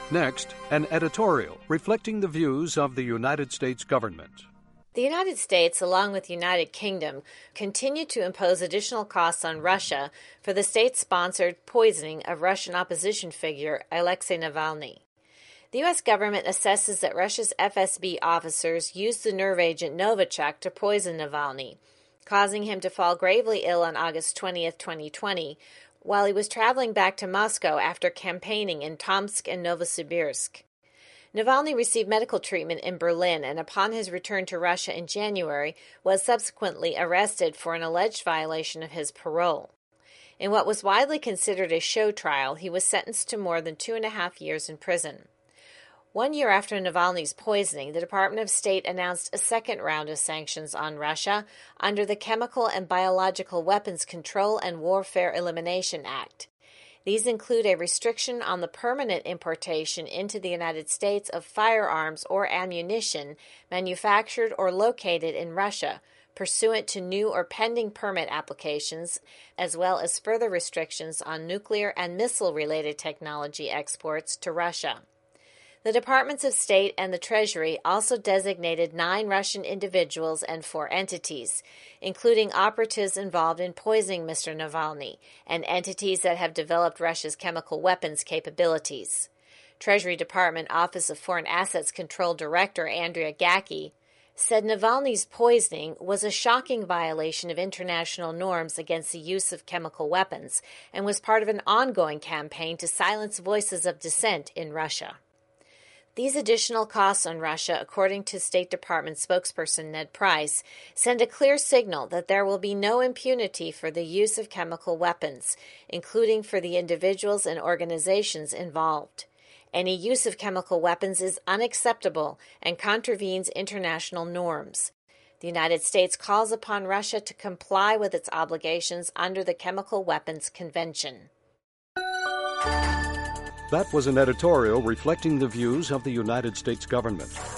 Next, an editorial reflecting the views of the United States government. The United States, along with the United Kingdom, continue to impose additional costs on Russia for the state-sponsored poisoning of Russian opposition figure Alexei Navalny. The U.S. government assesses that Russia's FSB officers used the nerve agent Novichok to poison Navalny, causing him to fall gravely ill on August 20, 2020, while he was traveling back to Moscow after campaigning in Tomsk and Novosibirsk. Navalny received medical treatment in Berlin and upon his return to Russia in January was subsequently arrested for an alleged violation of his parole. In what was widely considered a show trial, he was sentenced to more than 2.5 years in prison. 1 year after Navalny's poisoning, the Department of State announced a second round of sanctions on Russia under the Chemical and Biological Weapons Control and Warfare Elimination Act. These include a restriction on the permanent importation into the United States of firearms or ammunition manufactured or located in Russia, pursuant to new or pending permit applications, as well as further restrictions on nuclear and missile-related technology exports to Russia. The Departments of State and the Treasury also designated 9 Russian individuals and 4 entities, including operatives involved in poisoning Mr. Navalny and entities that have developed Russia's chemical weapons capabilities. Treasury Department Office of Foreign Assets Control Director Andrea Gacki said Navalny's poisoning was a shocking violation of international norms against the use of chemical weapons and was part of an ongoing campaign to silence voices of dissent in Russia. These additional costs on Russia, according to State Department spokesperson Ned Price, send a clear signal that there will be no impunity for the use of chemical weapons, including for the individuals and organizations involved. Any use of chemical weapons is unacceptable and contravenes international norms. The United States calls upon Russia to comply with its obligations under the Chemical Weapons Convention. That was an editorial reflecting the views of the United States government.